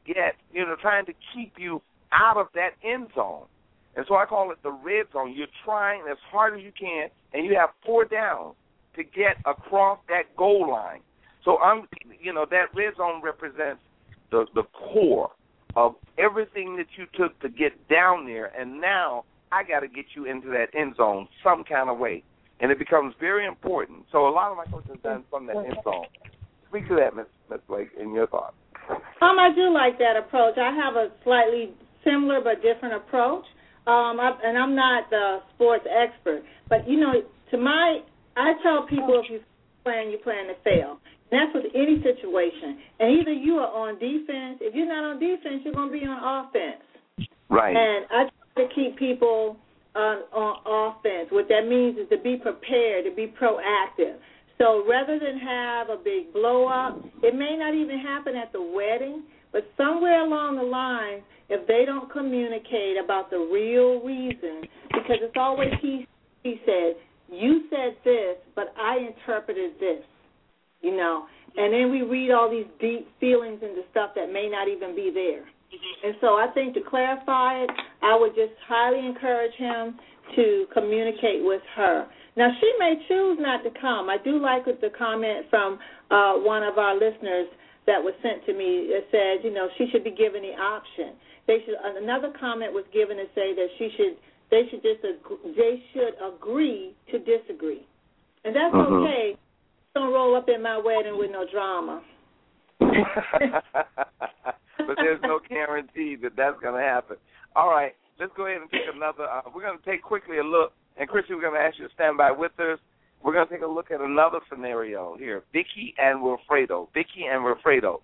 Speaker 3: keep you out of that end zone. And so I call it the red zone. You're trying as hard as you can, and you have 4 downs to get across that goal line. So that red zone represents the core of everything that you took to get down there, and now I got to get you into that end zone some kind of way. And it becomes very important. So a lot of my coaching is done from that end zone. Speak to that, Ms. Blake, in your thoughts.
Speaker 4: I do like that approach. I have a slightly similar but different approach. And I'm not the sports expert. But, you know, I tell people if you plan to fail. And that's with any situation. And either you are on defense. If you're not on defense, you're going to be on offense.
Speaker 3: Right.
Speaker 4: And I try to keep people on offense. What that means is to be prepared, to be proactive. So rather than have a big blow-up, it may not even happen at the wedding, but somewhere along the line, if they don't communicate about the real reason, because it's always he said, you said this, but I interpreted this, you know. And then we read all these deep feelings into stuff that may not even be there. And so I think to clarify it, I would just highly encourage him to communicate with her. Now, she may choose not to come. I do like the comment from one of our listeners that was sent to me. It said, you know, she should be given the option. Another comment was given to say that she should they should agree to disagree. And that's okay. Don't roll up in my wedding with no drama.
Speaker 3: But there's no guarantee that that's going to happen. All right, let's go ahead and take another. We're going to take quickly a look. And, Christy, we're going to ask you to stand by with us. We're going to take a look at another scenario here. Vicky and Wilfredo. Vicky and Wilfredo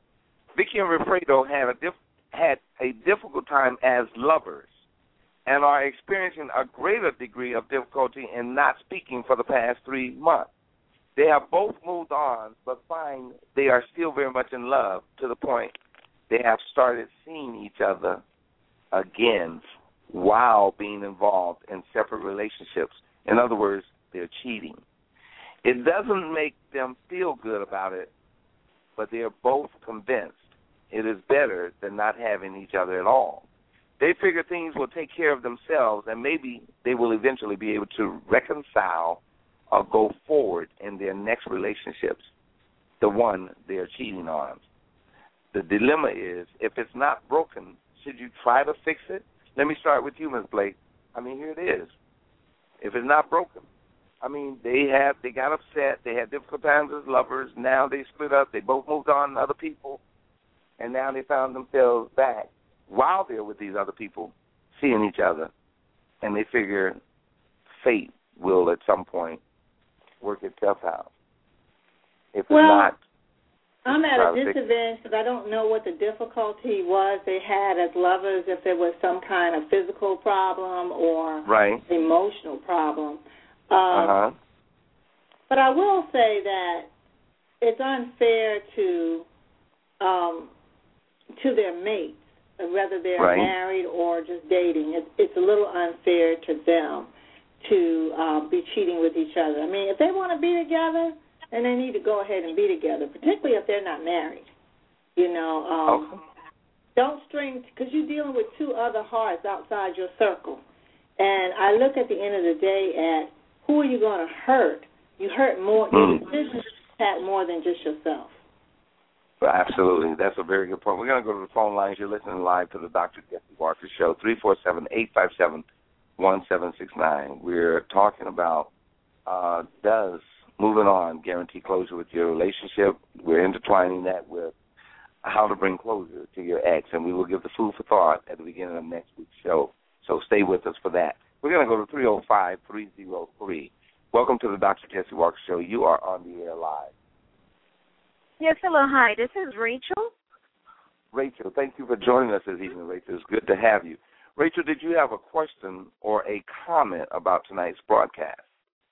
Speaker 3: had a difficult time as lovers and are experiencing a greater degree of difficulty in not speaking for the past 3 months. They have both moved on, but find they are still very much in love to the point they have started seeing each other again while being involved in separate relationships. In other words, they're cheating. It doesn't make them feel good about it, but they are both convinced it is better than not having each other at all. They figure things will take care of themselves, and maybe they will eventually be able to reconcile or go forward in their next relationships, the one they are cheating on. The dilemma is, if it's not broken, should you try to fix it? Let me start with you, Ms. Blake. I mean, here it is. If it's not broken, I mean, they got upset. They had difficult times as lovers. Now they split up. They both moved on to other people, and now they found themselves back while they're with these other people, seeing each other, and they figure fate will at some point work itself out. If it's not,
Speaker 4: I'm at a disadvantage because I don't know what the difficulty was they had as lovers, if there was some kind of physical problem or emotional problem. But I will say that it's unfair to their mates, whether they're married or just dating. It's a little unfair to them to be cheating with each other. I mean, if they want to be together, then they need to go ahead and be together, particularly if they're not married. You know, don't string, because you're dealing with two other hearts outside your circle. And I look at the end of the day at who are you going to hurt? You hurt more, your decisions impact more than just yourself.
Speaker 3: Absolutely. That's a very good point. We're going to go to the phone lines. You're listening live to the Dr. Jesse Walker Show, 347-857-1769. We're talking about does moving on guarantee closure with your relationship. We're intertwining that with how to bring closure to your ex, and we will give the food for thought at the beginning of next week's show. So stay with us for that. We're going to go to 305-303. Welcome to the Dr. Jesse Walker Show. You are on the air live.
Speaker 6: Yes, hello, hi. This is Rachel.
Speaker 3: Rachel, thank you for joining us this evening, Rachel. It's good to have you. Rachel, did you have a question or a comment about tonight's broadcast?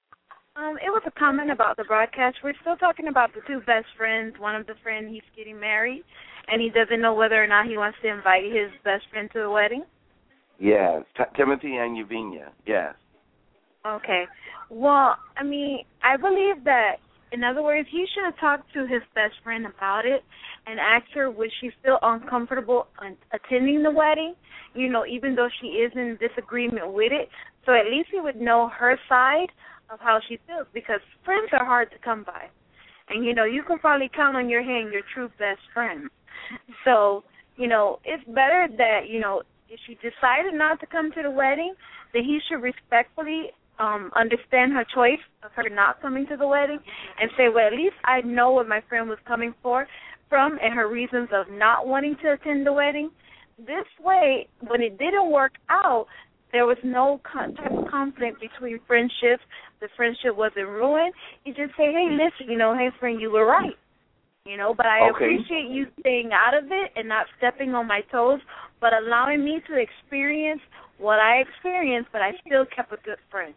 Speaker 6: It was a comment about the broadcast. We're still talking about the two best friends. One of the friends, he's getting married, and he doesn't know whether or not he wants to invite his best friend to the wedding.
Speaker 3: Yes, Timothy and Uvinia, yes.
Speaker 6: Okay. Well, I mean, I believe that, in other words, he should have talked to his best friend about it and asked her would she feel uncomfortable attending the wedding, you know, even though she is in disagreement with it. So at least he would know her side of how she feels, because friends are hard to come by. And, you know, you can probably count on your hand your true best friend. So, you know, it's better that, you know, if she decided not to come to the wedding, then he should respectfully understand her choice of her not coming to the wedding and say, well, at least I know what my friend was coming from and her reasons of not wanting to attend the wedding. This way, when it didn't work out, there was no type of conflict between friendships. The friendship wasn't ruined. You just say, hey, listen, you know, hey, friend, you were right. You know, but I appreciate you staying out of it and not stepping on my toes, but allowing me to experience what I experienced, but I still kept a good friend.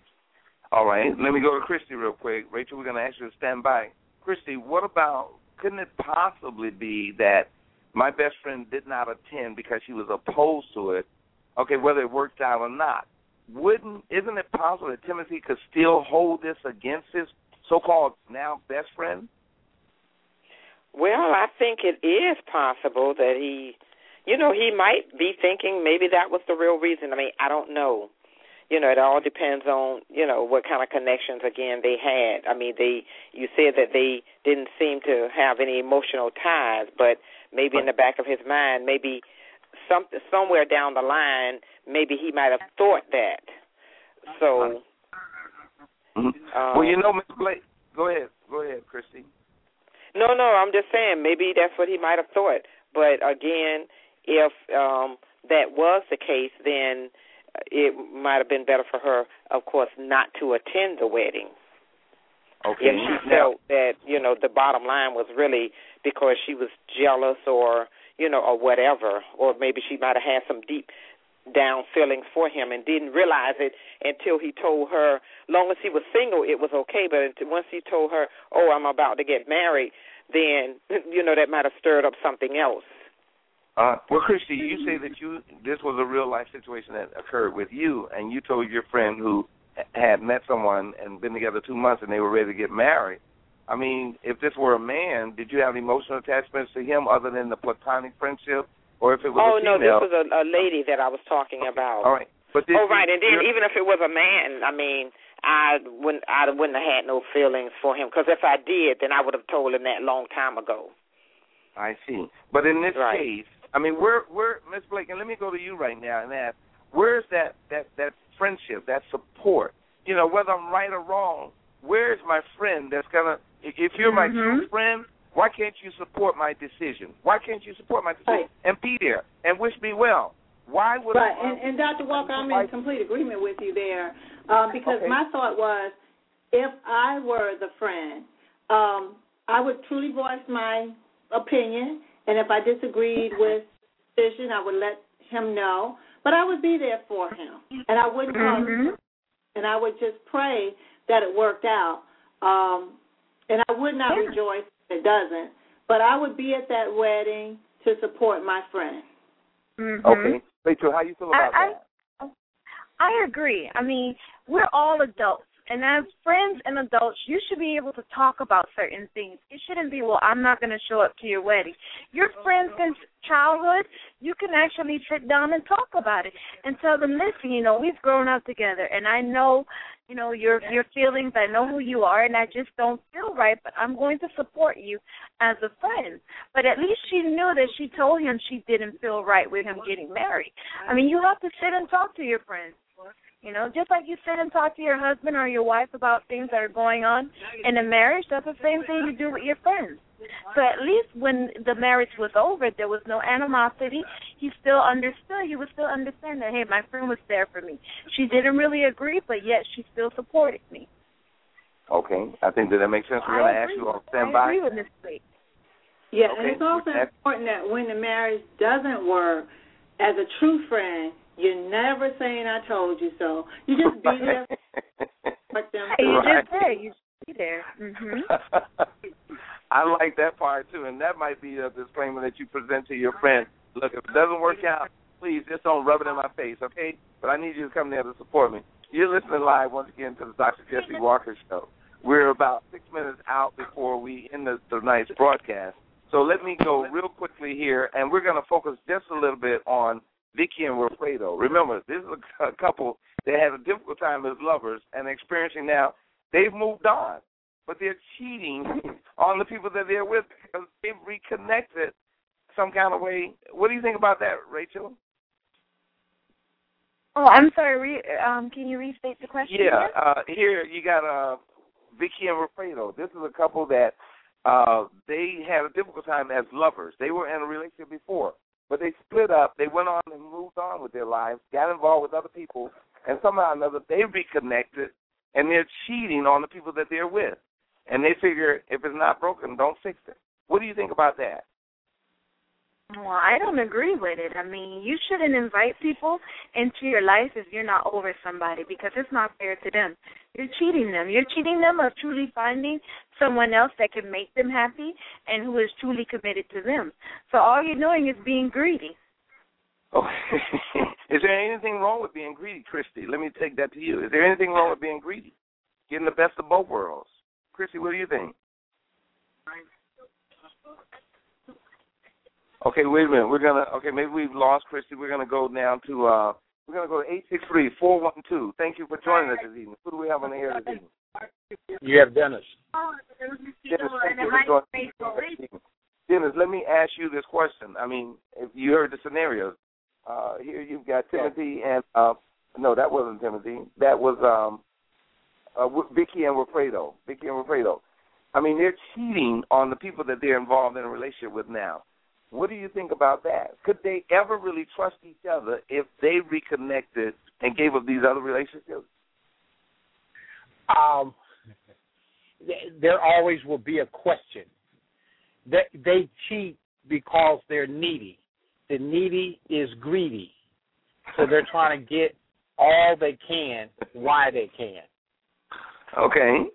Speaker 3: All right. Let me go to Christy real quick. Rachel, we're going to ask you to stand by. Christy, what about, couldn't it possibly be that my best friend did not attend because she was opposed to it, okay, whether it worked out or not? Isn't it possible that Timothy could still hold this against his so-called now best friend?
Speaker 5: Well, I think it is possible that he might be thinking maybe that was the real reason. I mean, I don't know. You know, it all depends on, you know, what kind of connections, again, they had. I mean, you said that they didn't seem to have any emotional ties, but maybe in the back of his mind, maybe somewhere down the line, maybe he might have thought that. So,
Speaker 3: well, Ms. Blake, go ahead, Christy.
Speaker 5: No, I'm just saying maybe that's what he might have thought. But again, if that was the case, then it might have been better for her, of course, not to attend the wedding.
Speaker 3: Okay.
Speaker 5: If she felt that, the bottom line was really because she was jealous or whatever, or maybe she might have had some deep down feelings for him and didn't realize it until he told her. Long as he was single, it was okay, but once he told her, oh, I'm about to get married, then, that might have stirred up something else.
Speaker 3: Well, Christy, you say that this was a real-life situation that occurred with you, and you told your friend who had met someone and been together 2 months and they were ready to get married. I mean, if this were a man, did you have emotional attachments to him other than the platonic friendship? Or if it was a female?
Speaker 5: No, this was a lady that I was talking about.
Speaker 3: All right. But
Speaker 5: right, and then even if it was a man, I mean, I wouldn't have had no feelings for him, because if I did, then I would have told him that long time ago.
Speaker 3: I see. But in this case, I mean, we're Ms. Blake, and let me go to you right now and ask, where's that friendship, that support? Whether I'm right or wrong, where's my friend that's going to, if you're my true friend, why can't you support my decision? Why can't you support my decision and be there and wish me well? Why would
Speaker 7: and Dr. Walker, I'm in complete agreement with you there, because my thought was, if I were the friend, I would truly voice my opinion, and if I disagreed with the decision, I would let him know. But I would be there for him, and I wouldn't call him, and I would just pray that it worked out. And I would not rejoice if it doesn't, but I would be at that wedding to support my friend.
Speaker 3: Okay. Rachel, how you feel about that?
Speaker 6: I agree. I mean, we're all adults. And as friends and adults, you should be able to talk about certain things. It shouldn't be, well, I'm not going to show up to your wedding. Your friends since childhood, you can actually sit down and talk about it and tell them, listen, we've grown up together, and I know, your feelings. I know who you are, and I just don't feel right, but I'm going to support you as a friend. But at least she knew that she told him she didn't feel right with him getting married. I mean, you have to sit and talk to your friends. Just like you sit and talk to your husband or your wife about things that are going on in a marriage, that's the same thing you do with your friends. So at least when the marriage was over, there was no animosity. He still understood. He would still understand that, hey, my friend was there for me. She didn't really agree, but yet she still supported me.
Speaker 3: Okay. I think that makes sense. We're going to ask you on standby.
Speaker 6: I agree with Ms. Blake.
Speaker 7: Yeah, and it's also important that when the marriage doesn't work, as a true friend, you're never saying I told you so. You just be there.
Speaker 6: You just there. You just be there.
Speaker 3: I like that part, too, and that might be a disclaimer that you present to your friend. Look, if it doesn't work out, please just don't rub it in my face, okay? But I need you to come there to support me. You're listening live once again to the Dr. Jesse Walker Show. We're about 6 minutes out before we end tonight's broadcast. So let me go real quickly here, and we're going to focus just a little bit on Vicky and Wilfredo. Remember, this is a couple that had a difficult time as lovers and experiencing now, they've moved on, but they're cheating on the people that they're with because they've reconnected some kind of way. What do you think about that, Rachel?
Speaker 6: Oh, I'm sorry. Can you restate the question?
Speaker 3: Yeah, here you got Vicky and Wilfredo. This is a couple that they had a difficult time as lovers. They were in a relationship before. But they split up, they went on and moved on with their lives, got involved with other people, and somehow or another they reconnected, and they're cheating on the people that they're with. And they figure if it's not broken, don't fix it. What do you think about that?
Speaker 6: Well, I don't agree with it. I mean, you shouldn't invite people into your life if you're not over somebody because it's not fair to them. You're cheating them. You're cheating them of truly finding someone else that can make them happy and who is truly committed to them. So all you're doing is being greedy.
Speaker 3: Oh, is there anything wrong with being greedy, Christy? Let me take that to you. Is there anything wrong with being greedy? Getting the best of both worlds. Christy, what do you think? Okay, wait a minute. Maybe we've lost Christy. We're gonna go down to 863-412. Thank you for joining us this evening. Who do we have on the air this evening?
Speaker 8: You have Dennis.
Speaker 3: Dennis, thank you for joining us. Dennis, let me ask you this question. I mean, if you heard the scenario. Here you've got Timothy and no, that wasn't Timothy. That was Vicky and Wilfredo. I mean, they're cheating on the people that they're involved in a relationship with now. What do you think about that? Could they ever really trust each other if they reconnected and gave up these other relationships?
Speaker 8: There always will be a question. They cheat because they're needy. The needy is greedy. So they're trying to get all they can while they can.
Speaker 3: Okay.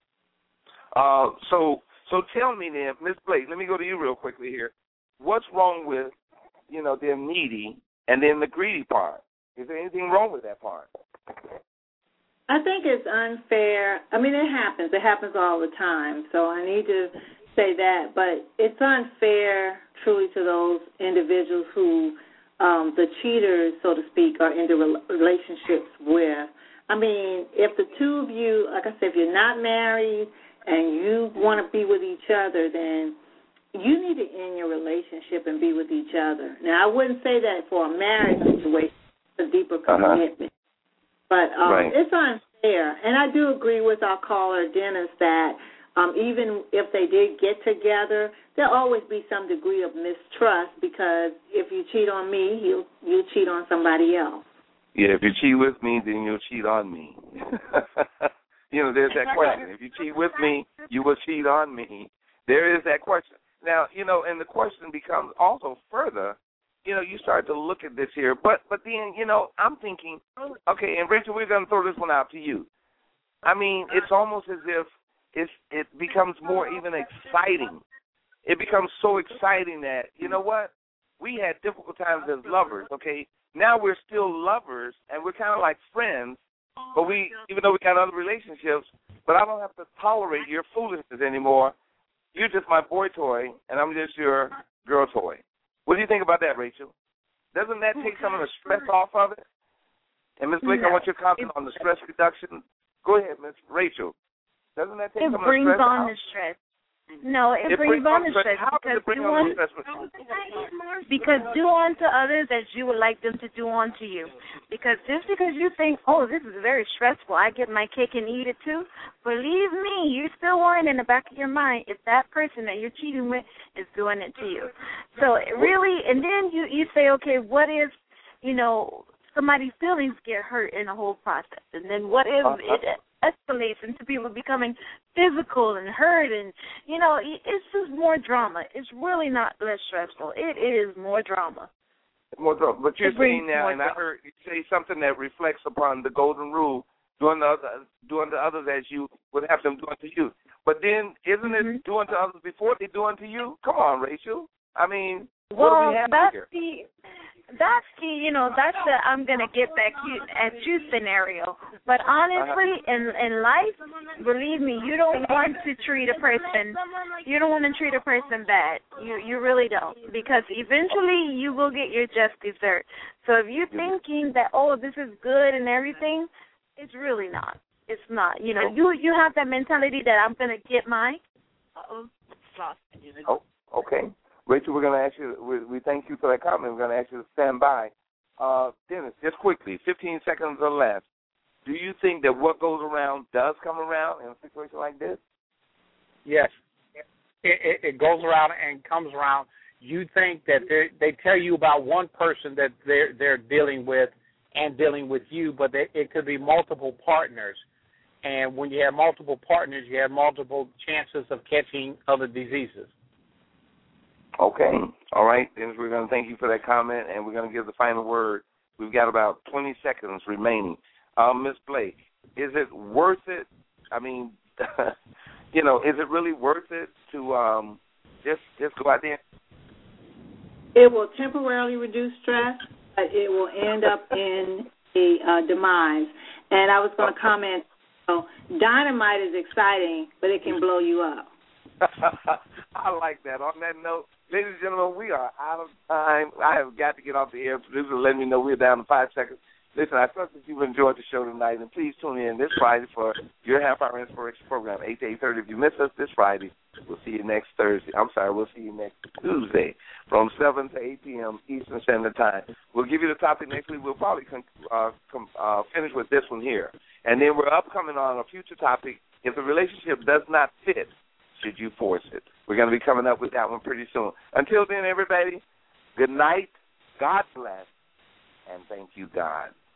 Speaker 3: So tell me then, Ms. Blake, let me go to you real quickly here. What's wrong with, them needy and then the greedy part? Is there anything wrong with that part?
Speaker 7: I think it's unfair. I mean, it happens. It happens all the time. So I need to say that. But it's unfair, truly, to those individuals who the cheaters, so to speak, are in the relationships with. I mean, if the two of you, like I said, if you're not married and you want to be with each other, then you need to end your relationship and be with each other. Now, I wouldn't say that for a marriage situation, a deeper commitment. But It's unfair. And I do agree with our caller, Dennis, that even if they did get together, there'll always be some degree of mistrust because if you cheat on me, you'll cheat on somebody else.
Speaker 3: Yeah, if you cheat with me, then you'll cheat on me. There's that question. If you cheat with me, you will cheat on me. There is that question. Now, and the question becomes also further, you start to look at this here. But then, I'm thinking, okay, and Rachel, we're going to throw this one out to you. I mean, it's almost as if it becomes more even exciting. It becomes so exciting that, you know what, we had difficult times as lovers, okay? Now we're still lovers, and we're kind of like friends, but even though we got other relationships, but I don't have to tolerate your foolishness anymore. You're just my boy toy, and I'm just your girl toy. What do you think about that, Rachel? Doesn't that take some of the stress off of it? And Ms. Blake, I want your comment on the stress reduction. Go ahead, Ms. Rachel. Doesn't that take some of the stress off?
Speaker 6: It brings on the stress. No, it brings on the stress.
Speaker 3: How does it bring on the stress?
Speaker 6: Because do unto others as you would like them to do unto you. Because just because you think, oh, this is very stressful, I get my cake and eat it too, believe me, you're still worrying in the back of your mind if that person that you're cheating with is doing it to you. So really, and then you say, okay, what if, somebody's feelings get hurt in the whole process? And then what if it escalates into people becoming physical and hurt, and it's just more drama. It's really not less stressful. It is more drama.
Speaker 3: More drama. But you're saying now, and I heard you say something that reflects upon the golden rule: do unto others as you would have them do unto you. But then, isn't it do unto others before they do unto you? Come on, Rachel. I mean, what do we have here?
Speaker 6: That's that's the I'm going to get back at you scenario. But honestly, in life, believe me, you don't want to treat a person bad. You really don't. Because eventually you will get your just dessert. So if you're thinking that, oh, this is good and everything, it's really not. It's not. You have that mentality that I'm going to get mine.
Speaker 3: Oh, okay. Rachel, we're going to ask you, we thank you for that comment. We're going to ask you to stand by. Dennis, just quickly, 15 seconds or less. Do you think that what goes around does come around in a situation like this?
Speaker 8: Yes. It goes around and comes around. You think that they tell you about one person that they're dealing with and dealing with you, but it could be multiple partners. And when you have multiple partners, you have multiple chances of catching other diseases.
Speaker 3: Okay. All right. Dennis, we're going to thank you for that comment, and we're going to give the final word. We've got about 20 seconds remaining. Ms. Blake, is it worth it? I mean, is it really worth it to just go out there?
Speaker 7: It will temporarily reduce stress, but it will end up in a demise. And I was going to comment, dynamite is exciting, but it can blow you up.
Speaker 3: I like that. On that note, ladies and gentlemen, we are out of time. I have got to get off the air. Producer letting me know we're down to 5 seconds. Listen, I trust that you've enjoyed the show tonight, and please tune in this Friday for your half-hour inspiration program, 8 to 8:30. If you miss us this Friday, We'll see you next Thursday. I'm sorry, we'll see you next Tuesday from 7 to 8 p.m. Eastern Standard Time. We'll give you the topic next week. We'll probably finish with this one here. And then we're upcoming on a future topic. If the relationship does not fit, should you force it? We're going to be coming up with that one pretty soon. Until then, everybody, good night, God bless, and thank you, God.